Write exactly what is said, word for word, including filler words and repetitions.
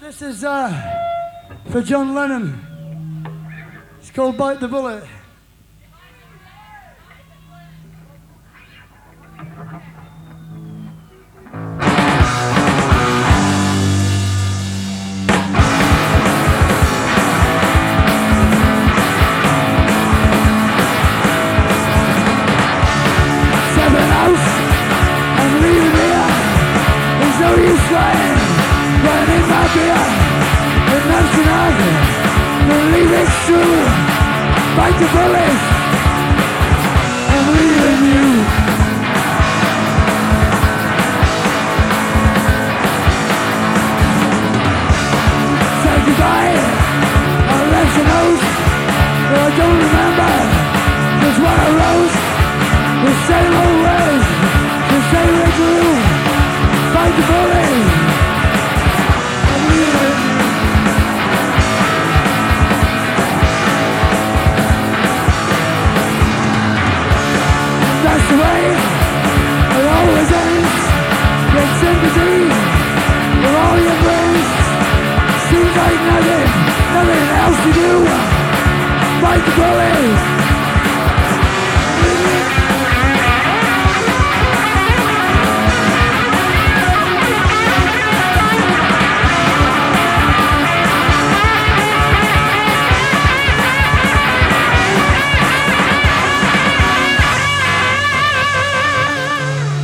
This is uh, for John Lennon. It's called Bite the Bullet. Seven house, I'm leaving here. There's no use trying. Burning my beer, and that's enough. Believe it's true. Bite the bullet. I'm leaving you. Say goodbye. I left a note, but I don't remember just what I wrote. The same old words, the same way through. Bite the bullet. That's the way it always ends. Get sympathy with all your friends. Seems like nothing, nothing else to do. Bite the bullet.